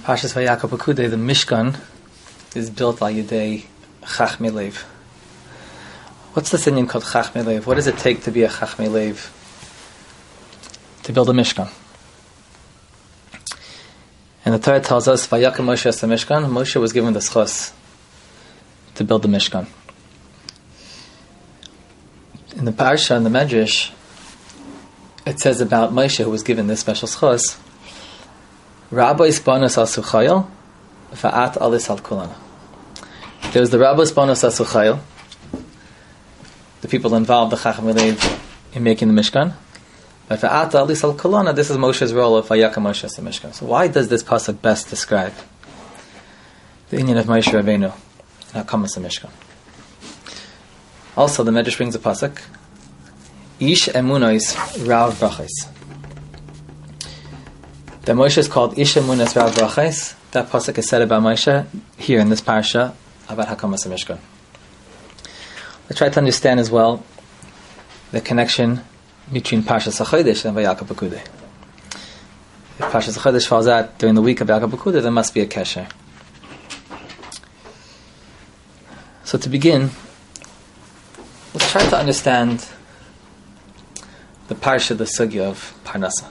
Parshas Vayakov Pekudei, the Mishkan is built al Yidei Chachmei Lev. What's this Indian called Chachmei Lev? What does it take to be a Chachmei Lev? To build a Mishkan. And the Torah tells us, Vayakom Moshe es Mishkan. Moshe was given the schos to build the Mishkan. In the Parsha, in the Medrash, it says about Moshe, who was given this special schos, Rabbis bonus al suchayil, va'at alis al kulana. There was the Rabbis bonus al suchayil, the people involved, the Chachmei Lev, in making the Mishkan. But va'at alis al kulana, this is Moshe's role of Vayakom Moshe es Mishkan. So why does this pasuk best describe the inyan of Moshe Rabbeinu and Hakamas Mishkan? Also, the Medrash brings a pasuk, Ish emunois rav brachos. That Moshe is called Ish emunos rav brachos. That pasuk is said about Moshe here in this parsha about Hakamas Mishkan. Let's try to understand as well the connection between Parshas HaChodesh and Vayakov Pekudei. If Parshas HaChodesh falls out during the week of Vayakov Pekudei, there must be a kesher. So to begin, let's try to understand the parsha, the sugya of Parnasa.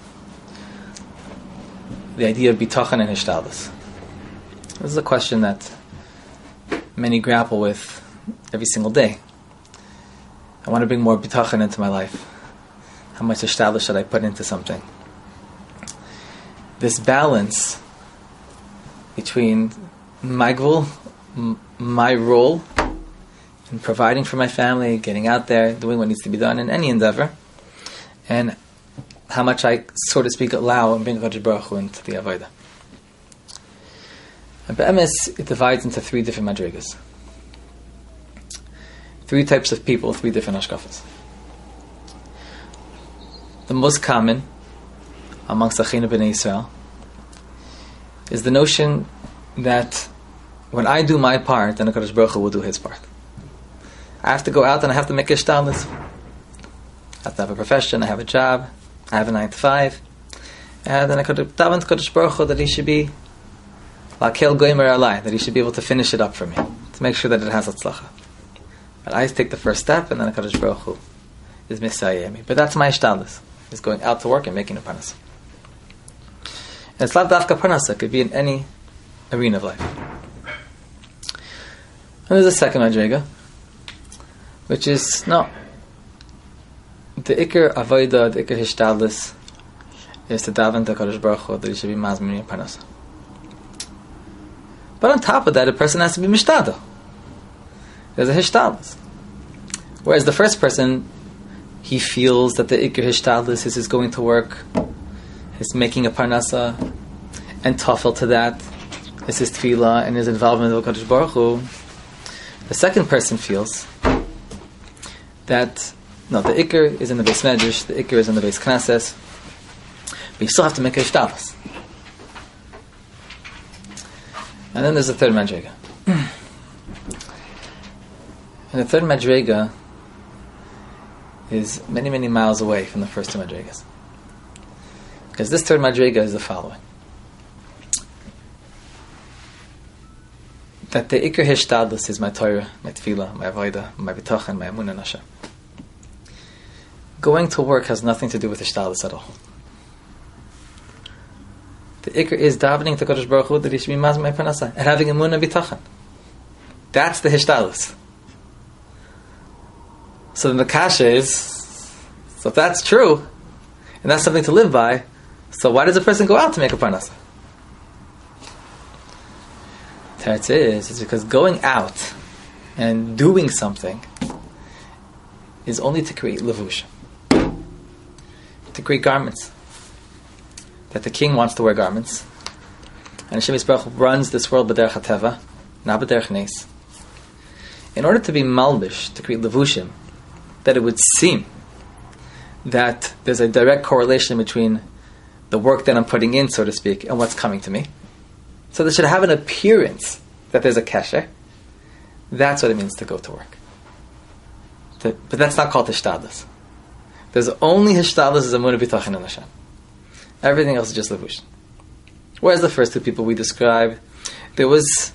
The idea of bitachon and hishtadlus. This is a question that many grapple with every single day. I want to bring more bitachon into my life. How much hishtadlus should I put into something? This balance between my goal, my role in providing for my family, getting out there, doing what needs to be done in any endeavor, and how much I, so to speak, allow and bring HaKadosh Baruch Hu into the Avodah. And Be'emes, it divides into three different madrigas. Three types of people, three different hashkafas. The most common amongst Achinu B'nai Yisrael is the notion that when I do my part, then HaKadosh Baruch Hu will do his part. I have to go out and I have to make hishtadlus. I have to have a profession, I have a job, I have a 9 to 5, and then I could daven to Kadosh Baruch Hu that he should be lakel goymer alai, that he should be able to finish it up for me, to make sure that it has atzlacha. But I take the first step, and then Kadosh Baruch Hu is misayeh me. But that's my hishtadlus, is going out to work and making a parnasa. And it's lav dafka parnasa, it could be in any arena of life. And there's a second madrega, which is no. The ikar avodah, the ikar hishtadlus, is to daven to Kadosh Baruch Hu that he should be mazmin in parnasa. But on top of that, a person has to be mishtadel. There's a hishtadlus. Whereas the first person, he feels that the ikar hishtadlus is his going to work, his making a parnasa, and tafel to that is his tefillah and his involvement with Kadosh Baruch Hu. The second person feels that no, the ikar is in the base medrash, the ikar is in the base knesses, but you still have to make a hishtadlus. And then there's the third madrega. And the third madrega is many, many miles away from the first two madregas. Because this third madrega is the following. That the ikar hishtadlus is my Torah, my tefillah, my avodah, my bitachon, my emunah in Hashem. Going to work has nothing to do with hishtadlus at all. The ikar is davening to Kadosh Baruch Hu that he should be mazmin my parnasa and having emunah bitachon. That's the hishtadlus. So then the kasha is, so if that's true, and that's something to live by, so why does a person go out to make a parnasa? Teretz is because going out and doing something is only to create levush, to create garments. That the king wants to wear garments, and Hashem Yisbarach runs this world b'derech hateva, not b'derech nes. In order to be malbish, to create levushim, that it would seem that there's a direct correlation between the work that I'm putting in, so to speak, and what's coming to me. So there should have an appearance that there's a kesher. That's what it means to go to work. But that's not called hishtadlus. There's only hishtadlus as emunah bitachon in Hashem. Everything else is just levush. Whereas the first two people we described, there was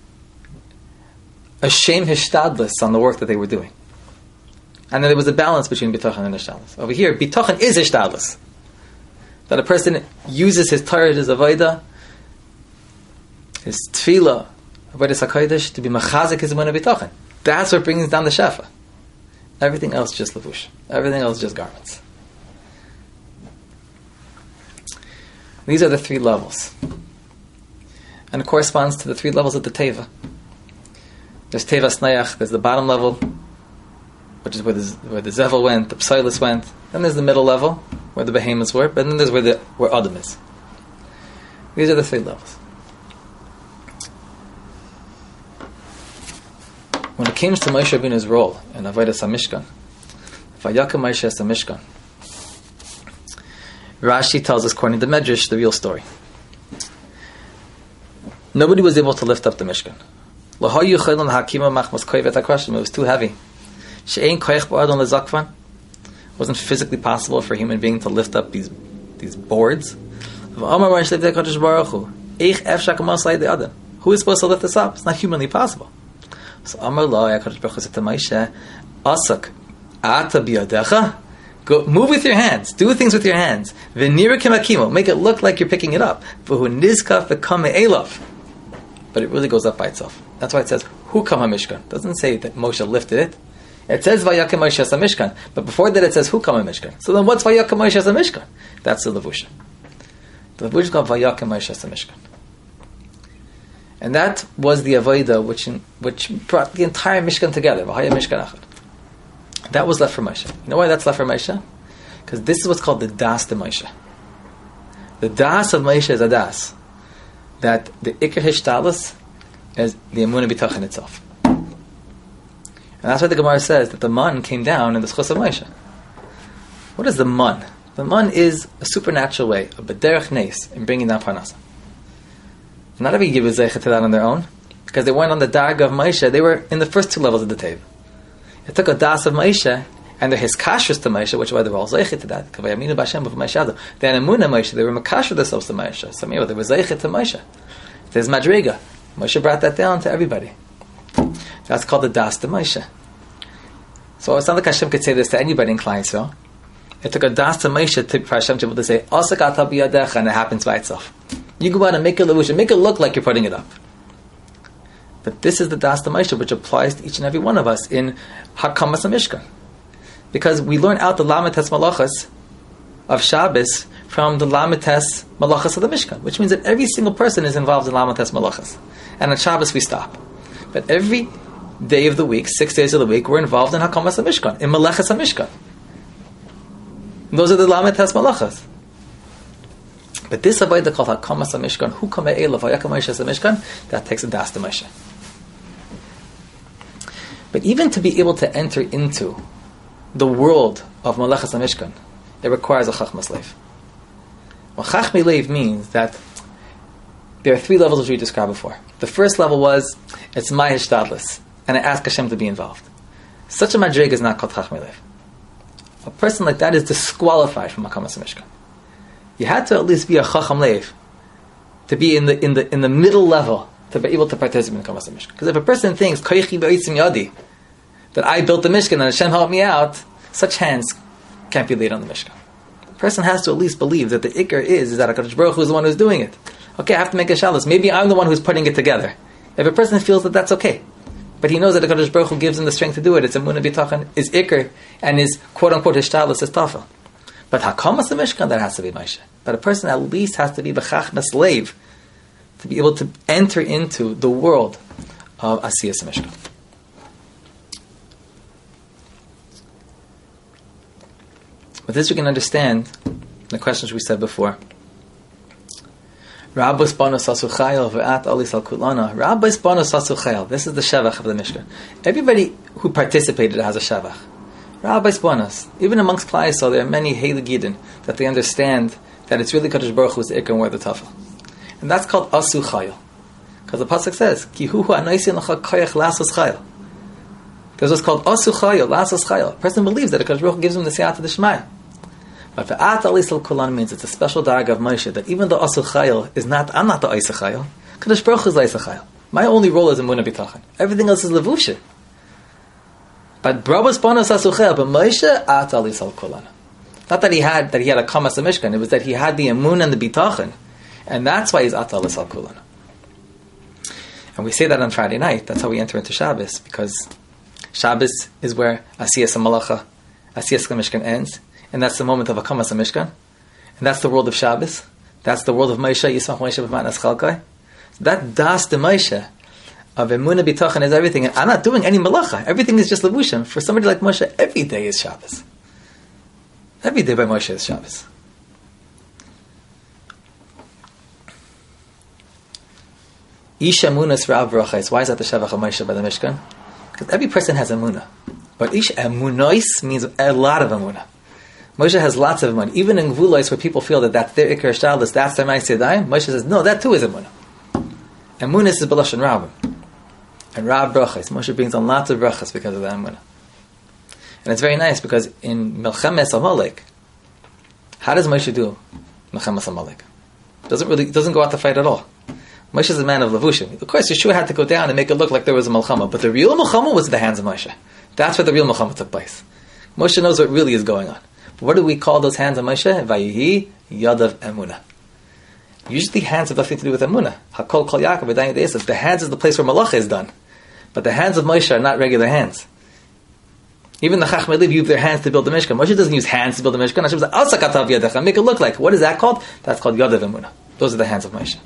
a shame hishtadlus on the work that they were doing. And then there was a balance between bitachon and hishtadlus. Over here, bitachon is hishtadlus. That a person uses his Torah, his avodah, his tefillah, avodas hakodesh, to be machazik his emunah bitachon. That's what brings down the shefa. Everything else just levush. Everything else just garments. These are the three levels. And it corresponds to the three levels of the teva. There's teva snayach, there's the bottom level, which is where the zevel went, the psilus went. Then there's the middle level, where the behemoths were, but then there's where Adam is. These are the three levels. When it came to Moshe Rabbeinu's role in Avodas HaMishkan, Vayakom Moshe es HaMishkan, Rashi tells us, according to the Medrash, the real story. Nobody was able to lift up the Mishkan. It was too heavy. It wasn't physically possible for a human being to lift up these boards. Who is supposed to lift this up? It's not humanly possible. So Amar Lo, HaKadosh Baruch Hu said to Moshe, Asak, ata biyadecha. Go, move with your hands. Do things with your hands. V'nira k'makimo. Make it look like you're picking it up. V'hu nizkaf v'kame elav. But it really goes up by itself. That's why it says, Hu kam ha-mishkan. It doesn't say that Moshe lifted it. It says, Vayakom Moshe es ha-mishkan. But before that it says, Hu kam ha-mishkan. So then what's Vayakom Moshe es ha-mishkan? That's the levusha. The levusha is called Vayakom Moshe es ha-mishkan. And that was the avodah which brought the entire Mishkan together. V'haya Mishkan Achad. That was left for Moshe. You know why that's left for Moshe? Because this is what's called the das de Moshe. The das of Moshe is a das that the ikar hishtalus is the emunah bitachon itself. And that's why the Gemara says that the man came down in the schus of Moshe. What is the man? The man is a supernatural way, a bederech neis, in bringing down parnasa. Not every yid was zeichet to that on their own, because they weren't on the darga of Moshe. They were in the first two levels of the table. It took a das of Moshe, and they're his kashrus to Moshe, which is why they were all zeichet to that. They had emunah Moshe, they were makasher themselves to Moshe. So they were zeichet to Moshe. There's madriga. Moshe brought that down to everybody. That's called the das to Moshe. So it's not like Hashem could say this to anybody in Klal Yisrael. It took a das to Moshe for Hashem to be able to say, Asak ata biyadecha, and it happens by itself. You go out and make it look like you're putting it up. But this is the das to Moshe, which applies to each and every one of us in Hakamas HaMishkan. Because we learn out the Lamites Malachas of Shabbos from the Lamites Malachas of the Mishkan, which means that every single person is involved in Lamites Malachas. And on Shabbos we stop. But every day of the week, 6 days of the week, we're involved in Hakamas HaMishkan, in Malachas HaMishkan. Those are the Lamites Malachas. But this avodah called Hakamas HaMishkan, Hu kamei elav, Vayakom Moshe es ha-Mishkan, that takes a das to Moshe. But even to be able to enter into the world of Malachas HaMishkan, it requires a Chachmas Leiv. Well, Chachmei Leiv means that there are three levels which we described before. The first level was, it's my hishtadlus, and I ask Hashem to be involved. Such a madrig is not called Chachmei Leiv. A person like that is disqualified from Hakamas HaMishkan. You had to at least be a Chacham Leiv to be in the middle level to be able to participate in the Hakamas HaMishkan. Because if a person thinks Koichi B'Eitzim Yadi, that I built the Mishkan and Hashem helped me out, such hands can't be laid on the Mishkan. The person has to at least believe that the Iker is that HaKadosh Baruch Hu is the one who's doing it. Okay, I have to make a shalos. Maybe I'm the one who's putting it together. If a person feels that that's okay, but he knows that HaKadosh Baruch Hu gives him the strength to do it, it's emunah bitachon, is Iker, and is quote-unquote hishtalos is tafel. But Hakamas HaMishkan, that has to be Moshe. But a person at least has to be b'chachmas leiv to be able to enter into the world of Asiyas HaMishkan. With this we can understand the questions we said before. Rabbos banos asu chayil ve'at alis al kulana. Rabbos banos asu chayil. This is the shevach of the Mishkan. Everybody who participated has a shevach. Rabbos banos. Even amongst Klal Yisrael, there are many heilig yidden that they understand that it's really Kadosh Baruch Hu who's the ikar and we're the tafel. And that's called asu chayil. Because the pasuk says, Ki hu anaisin l'cha koyach lasos chayil. There's what's called asu chayil, lasos chayil. A person believes that Kadosh Baruch Hu gives him the siyata d'shmaya. But Ve'at Alisal Kulan means it's a special darg of Moshe that even though Asul Chayil is not, I'm not the Isa Chayil. Kadosh Baruch Hu is the Isa Chayil. My only role is Emunah B'tachan. Everything else is Levusha. But Brabas Panos Asul Chayil, but Moshe At Alisal Kulan. Not that he had a Kamas Mishkan, it was that he had the Emunah and the B'tachan. And that's why he's At Alisal Kulan. And we say that on Friday night. That's how we enter into Shabbos, because Shabbos is where Asiyas HaMalacha, Asiyas HaMishkan ends. And that's the moment of Akamas HaMishkan. And that's the world of Shabbos. That's the world of Moshe, Yismach Moshe B'Matnas Chalkai. That Das de Moshe of Emunah B'tachan is everything. And I'm not doing any malacha. Everything is just levushim. For somebody like Moshe, every day is Shabbos. Every day by Moshe is Shabbos. Ish Emunas Rav Brachais. Why is that the Shavach of Moshe by the Mishkan? Because every person has Emunah. But Ish Emunois means a lot of Emunah. Moshe has lots of Emunah. Even in Gvulos where people feel that that's their Iker Shabbos, that's their Ma'aseh Yadayim, Moshe says, no, that too is Emunah. Emunas is B'lashon Rav. And Rav Brachais. Moshe brings on lots of brachas because of the Emunah. And it's very nice because in Melchemes Amalek, how does Moshe do Melchemes Amalek? Doesn't go out to fight at all. Moshe is a man of levushim. Of course, Yeshua had to go down and make it look like there was a Melchama, but the real Melchama was in the hands of Moshe. That's where the real Melchama took place. Moshe knows what really is going on. But what do we call those hands of Moshe? Vayihi Yadav Emunah. Usually hands have nothing to do with Emunah. Hakol Kol Yaakov V'dayin De'esav. The hands is the place where Malacha is done. But the hands of Moshe are not regular hands. Even the Chachmei Lev use their hands to build the Mishkan. Moshe doesn't use hands to build the Mishkan. Hashem says, Al Sakatav Yadecha. Make it look like. What is that called? That's called Yadav Emunah. Those are the hands of Moshe.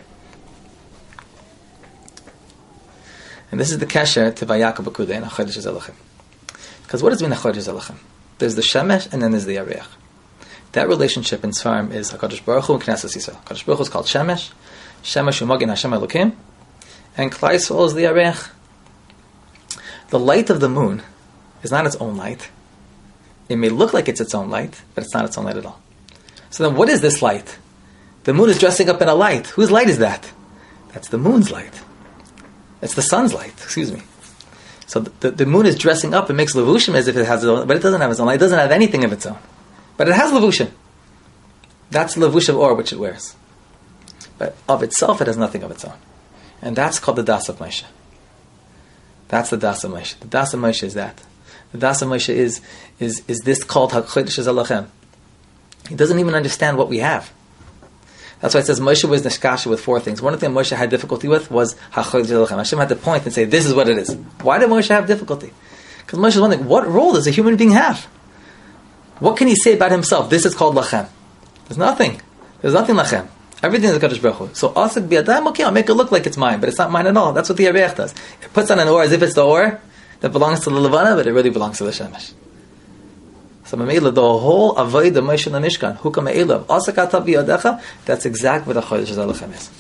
And this is the kasher to Vayakov B'Kudei and HaChodesh Zelachem. Because what does mean HaChodesh Zelachem? There's the Shemesh and then there's the Yareach. That relationship in Sfarim is HaKadosh Baruch Hu and Knesset Yisrael. HaKadosh Baruch Hu is called Shemesh. Shemesh Umagin Hashem Elokim. And Klal Yisrael is the Yareach. The light of the moon is not its own light. It may look like it's its own light, but it's not its own light at all. So then what is this light? The moon is dressing up in a light. Whose light is that? That's the moon's light. It's the sun's light, excuse me. So the moon is dressing up and makes levushim as if it has its own, but it doesn't have its own light. It doesn't have anything of its own. But it has levushim. That's the levush of or which it wears. But of itself, it has nothing of its own. And that's called the Das of Moshe. That's the Das of Moshe. The Das of Moshe is that. The Das of Moshe is this called HaChodesh Zelachem. He doesn't even understand what we have. That's why it says Moshe was neshkasha with four things. One of the things Moshe had difficulty with was HaChodesh Zelachem. Hashem had to point and say, this is what it is. Why did Moshe have difficulty? Because Moshe is wondering, what role does a human being have? What can he say about himself? This is called Lachem. There's nothing. There's nothing Lachem. Everything is the Kadosh Baruch Hu. So Asik B'Yadayim, okay, I'll make it look like it's mine, but it's not mine at all. That's what the Yareach does. It puts on an or as if it's the or that belongs to the Levana, but it really belongs to the Shemesh. So Mamela, the whole Avodah Moshe in the Mishkan, Hukam Me'elav, Asik Atav B'Yadecha, that's exactly what the Chodesh Zelachem is.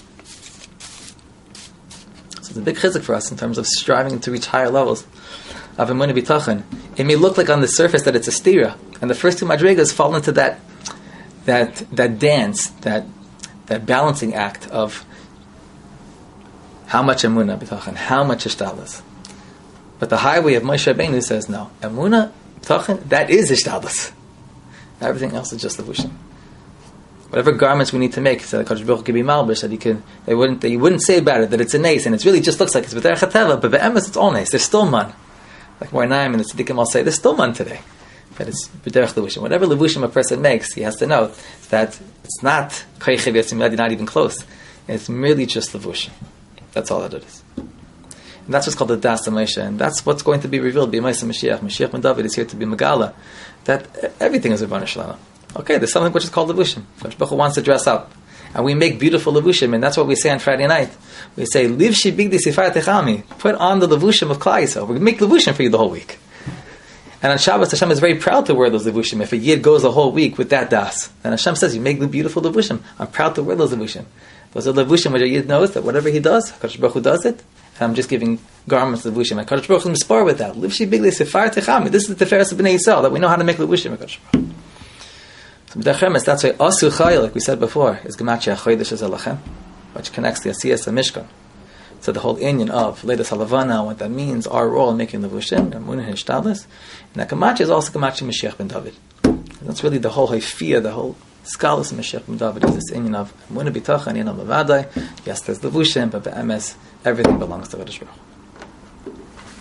So it's a big chizuk for us in terms of striving to reach higher levels of Emunah B'Tachan. It may look like on the surface that it's a stira, and the first two madrigas fall into that dance, that balancing act of how much Emunah B'Tachan, how much Ishtadlus. But the highway of Moshe Rabbeinu says no. Emunah B'Tachan, that is Ishtadlus. Everything else is just levushim. Whatever garments we need to make, so the Kadosh Baruch Hu can be malbish, that you wouldn't say about it that it's a nace, and it really just looks like it's b'derech hateva, but be'emes it's all nace. There's still man. Like Morainaim and the Tzaddikim all say, there's still man today. But it's b'derech levushim. Whatever levushim a person makes, he has to know that it's not koichev yatzim, not even close. It's merely just levushim. That's all that it is. And that's what's called the Das of Moshe, and that's what's going to be revealed. B'Yemais Mashiach. Mashiach ben David is here to be Megala. That everything is Rebbeinu Shalom. Okay, there's something which is called levushim. Kadosh Baruch Hu wants to dress up, and we make beautiful levushim, and that's what we say on Friday night. We say, "Livshi bigdi sifar techami." Put on the levushim of Klal Yisrael. We make levushim for you the whole week. And on Shabbos, Hashem is very proud to wear those levushim. If a yid goes a whole week with that das, and Hashem says, "You make the beautiful levushim." I'm proud to wear those levushim. Those are levushim which a yid knows that whatever he does, Kadosh Baruch Hu does it. And I'm just giving garments levushim. And Kadosh Baruch Hu mispar with that. Livshi bigdi sifar techami. This is the Tiferes of Bnei Yisrael, that we know how to make levushim. Kadosh Baruch Hu. So that's why Asu Chayil, like we said before, is Gematria Chodesh Zelachem, which connects the Asiyas and Mishkan. So the whole inyan of Leidas Halavana, what that means, our role in making levushim, Emunah and Ishtadlus, and that Gematria is also Gematria Mashiach ben David. That's really the whole haifiyah, the whole scholars of Mashiach ben David is this inyan of Emunah B'Tachon, Inyan Levadai. Yes, there's Levushim, but Be'emes, everything belongs to Kadosh Baruch Hu.